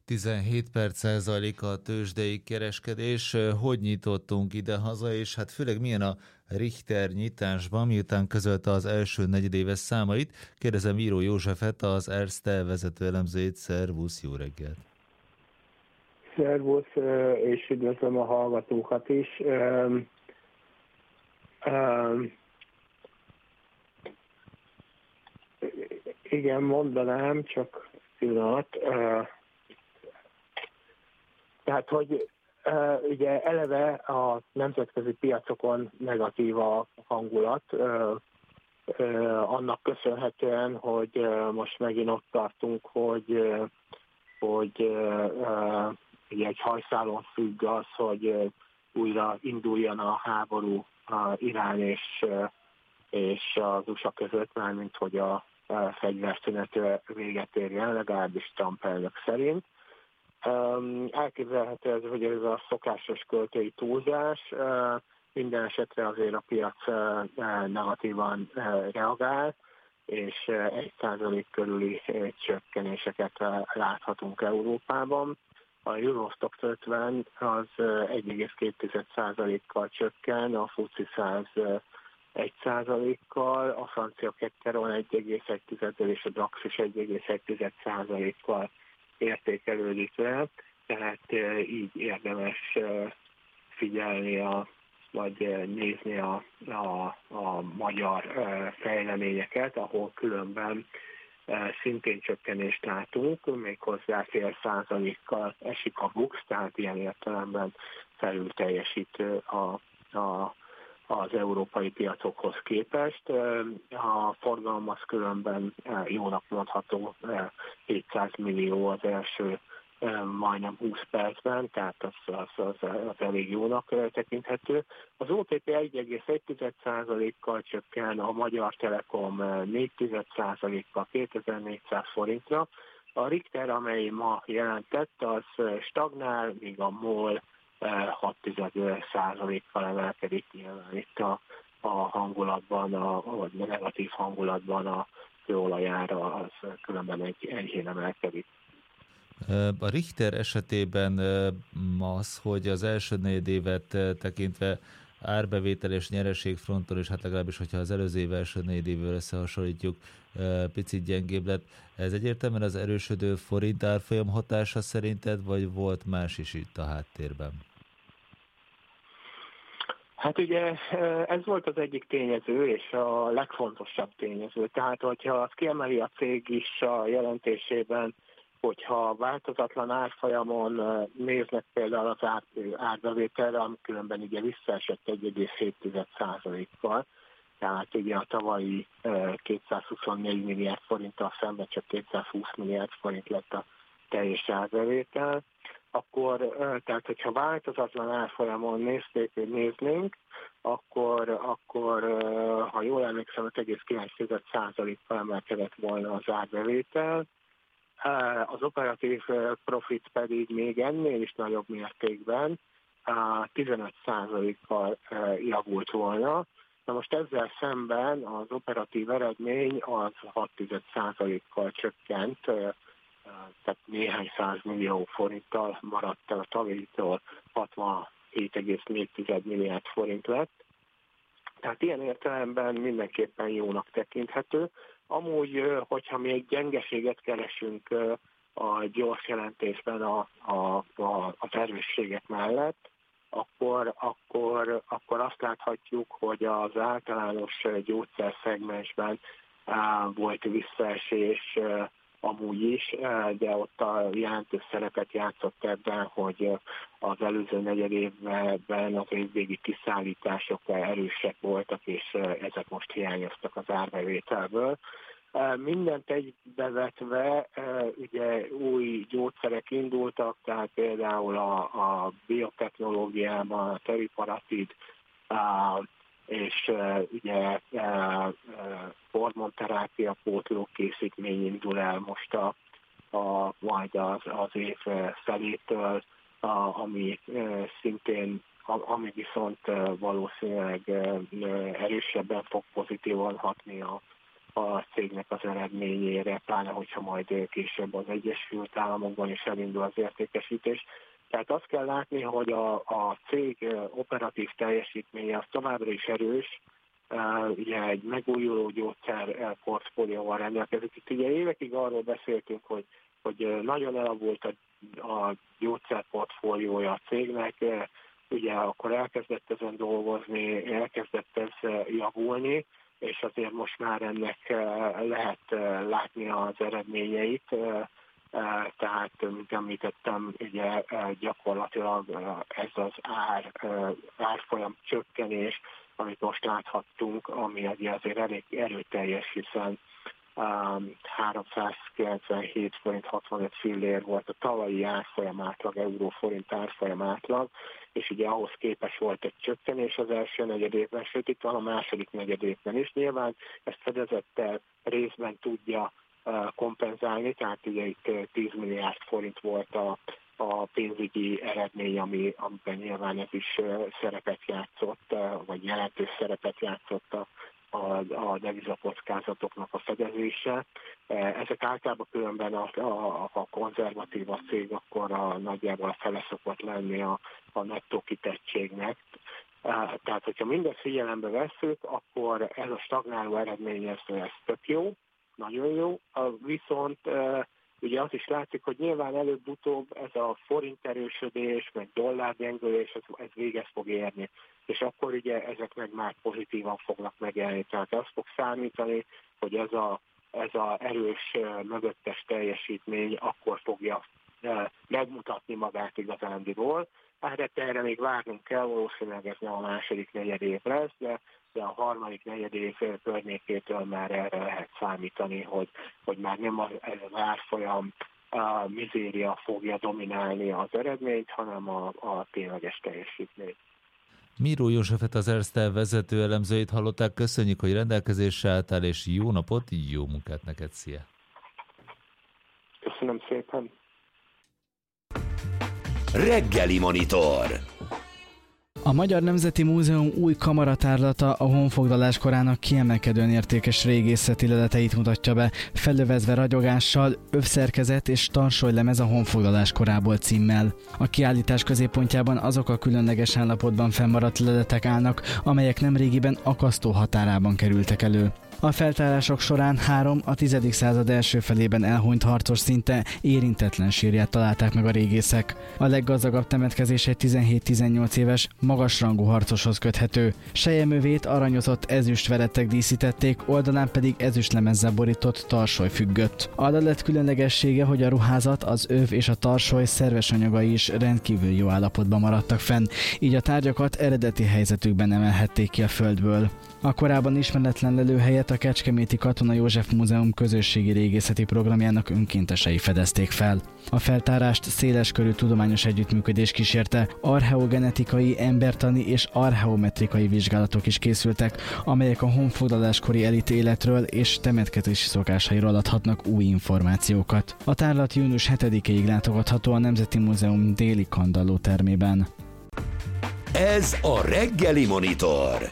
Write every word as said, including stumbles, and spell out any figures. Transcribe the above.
tizenhét perc százalék a tőzsdei kereskedés. Hogy nyitottunk ide-haza, és hát főleg milyen a Richter nyitásban, miután közölte az első negyedéves számait? Kérdezem Író Józsefet, az Erste vezető elemzőjét. Szervusz, jó reggelt! Szervusz, és üdvözlöm a hallgatókat is. Igen, mondanám, csak pillanat. Tehát, hogy ugye eleve a nemzetközi piacokon negatív a hangulat, annak köszönhetően, hogy most megint ott tartunk, hogy, hogy ugye egy hajszálon függ az, hogy újra induljon a háború a Irán és, és az u es á között, mármint hogy a fegyverszünet véget érjen, legalábbis Trump elnök szerint. Elképzelhető ez, hogy ez a szokásos költői túlzás, minden esetre azért a piac negatívan reagál, és egy százalék körüli csökkenéseket láthatunk Európában. A Eurostoxx ötven az egy egész két százalékkal csökken, a FTSE száz egy százalékkal, a francia Ketteron egy egész egy és a DAX is egy egész egy százalékkal értékelődik le, tehát így érdemes figyelni, a, vagy nézni a, a, a magyar fejleményeket, ahol különben szintén csökkenést látunk, méghozzá fél százalékkal esik a BUX, tehát ilyen értelemben felül teljesítő a, a, az európai piacokhoz képest. A forgalom az különben jónak mondható, hétszáz millió az első majdnem húsz percben, tehát az, az, az, az elég jónak tekinthető. Az o té pé egy egész egy százalékkal csökken, a Magyar Telekom négy százalékkal kétezer-négyszáz forintra. A Richter, amely ma jelentett, az stagnál, míg a MOL hat százalékkal emelkedik, nyilván itt a, a hangulatban, a, vagy a negatív hangulatban a kőolajára az különben egy enyhén emelkedik. A Richter esetében az, hogy az első negyedévet tekintve árbevétel és nyereség fronton, és hát legalábbis, hogyha az előző év első negyedével összehasonlítjuk, picit gyengébb lett. Ez egyértelműen az erősödő forint árfolyam hatása szerinted, vagy volt más is itt a háttérben? Hát ugye ez volt az egyik tényező, és a legfontosabb tényező. Tehát, hogyha azt kiemeli a cég is a jelentésében, hogyha változatlan árfolyamon néznek például az ár, árbevételre, ami különben ugye visszaesett egy egész hét százalékkal, tehát ugye a tavalyi kétszázhuszonnégy milliárd forinttal szemben csak kétszázhúsz milliárd forint lett a teljes árbevétel, akkor, tehát hogyha változatlan árfolyamon nézték, néznénk, akkor, akkor ha jól emlékszem, öt egész kilenc százalékkal emelkedett volna az árbevétel, az operatív profit pedig még ennél is nagyobb mértékben tizenöt százalékkal javult volna. Na most ezzel szemben az operatív eredmény az hat százalékkal csökkent, tehát néhány százmillió forinttal maradt el a tavalyitól, hatvanhét egész négy milliárd forint lett. Tehát ilyen értelemben mindenképpen jónak tekinthető. Amúgy, hogyha még gyengeséget keresünk a gyors jelentésben a, a, a, az erősségek mellett, akkor, akkor, akkor azt láthatjuk, hogy az általános gyógyszerszegmensben volt visszaesés amúgy is, de ott a jelentős szerepet játszott ebben, hogy az előző negyed évben az évvégi kiszállítások erősek voltak, és ezek most hiányoztak az árbevételből. Mindent egybevetve, ugye új gyógyszerek indultak, tehát például a, a biotechnológiában, a teriparatid, és ugye hormonterápia pótló készítmény indul el most a, a, majd az, az év felétől, a, ami szintén, ami viszont valószínűleg erősebben fog pozitívan hatni a, a cégnek az eredményére, pláne hogyha majd később az Egyesült Államokban is elindul az értékesítés. Tehát azt kell látni, hogy a, a cég operatív teljesítménye az továbbra is erős, ugye egy megújuló gyógyszer portfólióval rendelkezik. Itt ugye évekig arról beszéltünk, hogy, hogy nagyon elavult a, a gyógyszerportfóliója a cégnek, ugye akkor elkezdett ezen dolgozni, elkezdett ez javulni, és azért most már ennek lehet látni az eredményeit. Tehát, mint említettem, ugye gyakorlatilag ez az ár, árfolyam csökkenés, amit most láthattunk, ami ugye azért elég erőteljes, hiszen um, háromszázkilencvenhét forint hatvanöt fillér volt a tavalyi árfolyam átlag, euró-forint árfolyam átlag, és ugye ahhoz képes volt egy csökkenés az első negyedévben, sőt itt van a második negyedévben is. Nyilván ezt fedezettel részben tudja uh, kompenzálni, tehát ugye itt tíz milliárd forint volt a a pénzügyi eredmény, ami, amiben nyilván ez is szerepet játszott, vagy jelentős szerepet játszott a, a, a devizakockázatoknak a fedezése. Ezek általában különben a, a, a konzervatív a cég, akkor a, nagyjából a fele szokott lenni a, a nettó kitettségnek. Tehát, hogyha mindezt figyelembe vesszük, akkor ez a stagnáló eredmény, ez, ez tök jó, nagyon jó, viszont ugye az is látszik, hogy nyilván előbb-utóbb ez a forint erősödés, meg dollárgyengülés, ez, ez véget fog érni. És akkor ugye ezek meg már pozitívan fognak megjelenni. Tehát azt fog számítani, hogy ez a, ez a erős mögöttes teljesítmény akkor fogja megmutatni magát igazándiból. Erre, erre még várnunk kell, valószínűleg ez nem a második negyedév lesz, de, de a harmadik negyedév környékétől már erre lehet számítani, hogy, hogy már nem az, ez az árfolyam a mizéria fogja dominálni az eredményt, hanem a, a tényleges teljesítmény. Miró Józsefet, az Erste vezető elemzőjét hallották. Köszönjük, hogy rendelkezésre álltál, és jó napot, jó munkát neked, szia! Köszönöm szépen! Reggeli Monitor. A Magyar Nemzeti Múzeum új kamaratárlata a honfoglalás korának kiemelkedően értékes régészeti leleteit mutatja be, felövezve ragyogással, övszerkezet és tarsolylemez a honfoglalás korából címmel. A kiállítás középpontjában azok a különleges állapotban fennmaradt leletek állnak, amelyek nemrégiben akasztó határában kerültek elő. A feltárások során három a tizedik század első felében elhunyt harcos szinte érintetlen sírját találták meg a régészek. A leggazdagabb temetkezés egy tizenhét-tizennyolc éves, magasrangú harcoshoz köthető. Selyemövét aranyozott ezüstverettek díszítették, oldalán pedig ezüstlemezzel borított tarsoly függött. A lelet különlegessége, hogy a ruházat, az öv és a tarsoly szerves anyagai is rendkívül jó állapotban maradtak fenn, így a tárgyakat eredeti helyzetükben emelhették ki a földből. A korábban ismeretlen lelőhelyet a Kecskeméti Katona József Múzeum közösségi régészeti programjának önkéntesei fedezték fel. A feltárást széleskörű tudományos együttműködés kísérte, archeogenetikai, embertani és archeometrikai vizsgálatok is készültek, amelyek a honfoglaláskori elit életről és temetkezési szokásairól adhatnak új információkat. A tárlat június hetedikéig látogatható a Nemzeti Múzeum déli kandalló termében. Ez a Reggeli Monitor.